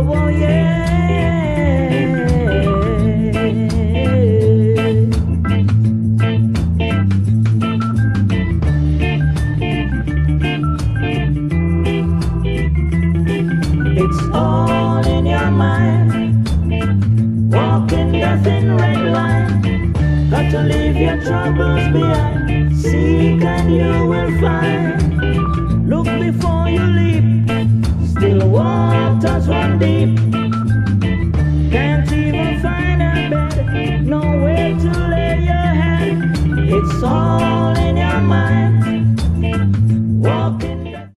oh, yeah. It's all in your mind. Walking the thin red line. Got to leave your troubles behind. Seek and you will find. Look before you leap. Still waters run deep.